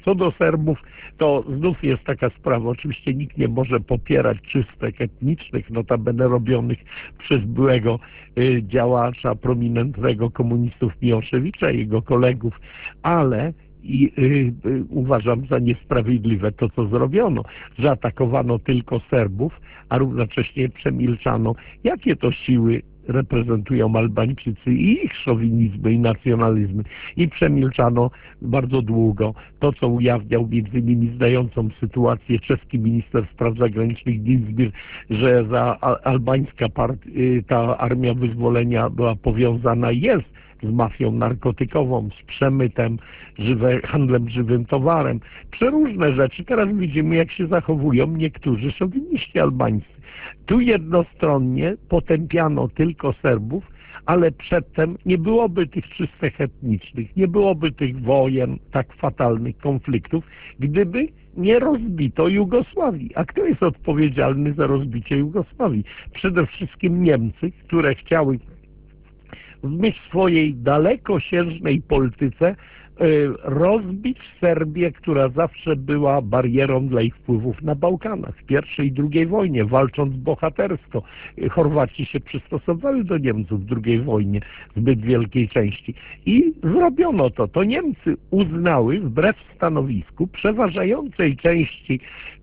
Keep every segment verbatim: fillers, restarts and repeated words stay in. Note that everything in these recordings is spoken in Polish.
Co do Serbów, to znów jest taka sprawa, oczywiście nikt nie może popierać czystek etnicznych, notabene robionych przez byłego y, działacza prominentnego komunistów Miłoszewicza i jego kolegów, ale i y, y, uważam za niesprawiedliwe to, co zrobiono, że atakowano tylko Serbów, a równocześnie przemilczano, jakie to siły reprezentują Albańczycy i ich szowinizmy i nacjonalizmy. I przemilczano bardzo długo to, co ujawniał między innymi zdającą sytuację czeski minister spraw zagranicznych Dinsbir, że za albańska part, ta armia wyzwolenia była powiązana, jest z mafią narkotykową, z przemytem, żywe, handlem żywym towarem. Przeróżne rzeczy. Teraz widzimy, jak się zachowują niektórzy szowiniści albańscy. Tu jednostronnie potępiano tylko Serbów, ale przedtem nie byłoby tych czystek etnicznych, nie byłoby tych wojen, tak fatalnych konfliktów, gdyby nie rozbito Jugosławii. A kto jest odpowiedzialny za rozbicie Jugosławii? Przede wszystkim Niemcy, które chciały w myśl swojej dalekosiężnej polityce rozbić Serbię, która zawsze była barierą dla ich wpływów na Bałkanach. W pierwszej i drugiej wojnie, walcząc bohatersko. Chorwaci się przystosowali do Niemców w drugiej wojnie, zbyt wielkiej części. I zrobiono to. To Niemcy uznały, wbrew stanowisku przeważającej części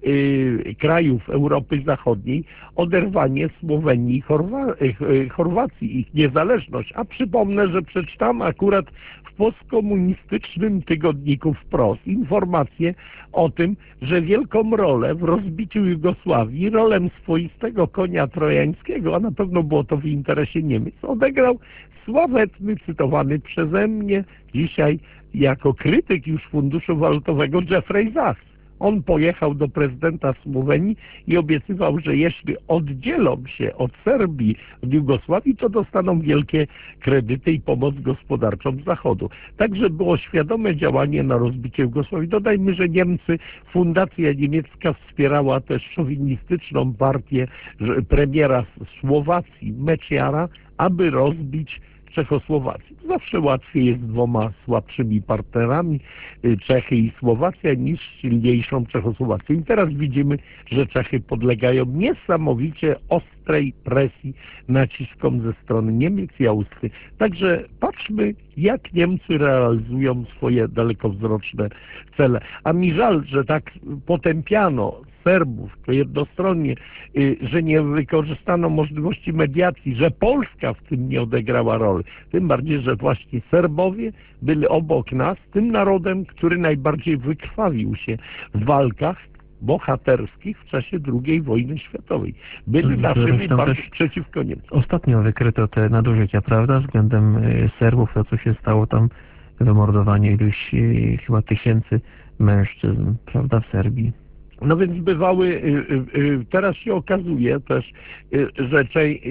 y, krajów Europy Zachodniej, oderwanie Słowenii i Chorwa y, Chorwacji, ich niezależność. A przypomnę, że przeczytam akurat w postkomunistycznym tygodniku Wprost informacje o tym, że wielką rolę w rozbiciu Jugosławii, rolę swoistego konia trojańskiego, a na pewno było to w interesie Niemiec, odegrał sławetny, cytowany przeze mnie dzisiaj jako krytyk już Funduszu Walutowego Jeffrey Sachs. On pojechał do prezydenta Słowenii i obiecywał, że jeśli oddzielą się od Serbii, od Jugosławii, to dostaną wielkie kredyty i pomoc gospodarczą z Zachodu. Także było świadome działanie na rozbicie Jugosławii. Dodajmy, że Niemcy, fundacja niemiecka wspierała też szowinistyczną partię premiera Słowacji, Mečiara, aby rozbić Czechosłowacji. Zawsze łatwiej jest z dwoma słabszymi partnerami, Czechy i Słowacja, niż silniejszą Czechosłowacją. I teraz widzimy, że Czechy podlegają niesamowicie ostrej presji, naciskom ze strony Niemiec i Austrii. Także patrzmy, jak Niemcy realizują swoje dalekowzroczne cele. A mi żal, że tak potępiano Serbów, to jednostronnie, że nie wykorzystano możliwości mediacji, że Polska w tym nie odegrała roli. Tym bardziej, że właśnie Serbowie byli obok nas tym narodem, który najbardziej wykrwawił się w walkach bohaterskich w czasie drugiej wojny światowej. Byli naszymi bardzo przeciwko Niemcom. Ostatnio wykryto te nadużycia, prawda, względem Serbów, to co się stało tam, wymordowanie iluś chyba tysięcy mężczyzn, prawda, w Serbii. No więc bywały, teraz się okazuje też, że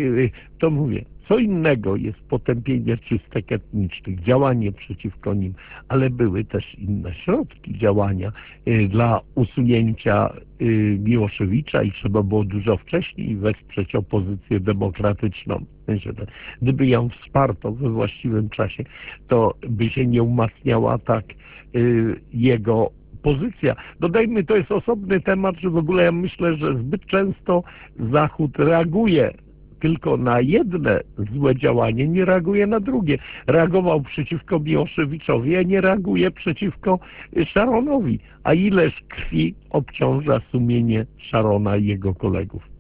to mówię, co innego jest potępienie czystek etnicznych, działanie przeciwko nim, ale były też inne środki działania dla usunięcia Miłoszewicza i trzeba było dużo wcześniej wesprzeć opozycję demokratyczną. Gdyby ją wsparto we właściwym czasie, to by się nie umacniała tak jego pozycja. Dodajmy, to jest osobny temat, że w ogóle ja myślę, że zbyt często Zachód reaguje tylko na jedne złe działanie, nie reaguje na drugie. Reagował przeciwko Miłoszewiczowi, a nie reaguje przeciwko Sharonowi. A ileż krwi obciąża sumienie Sharona i jego kolegów.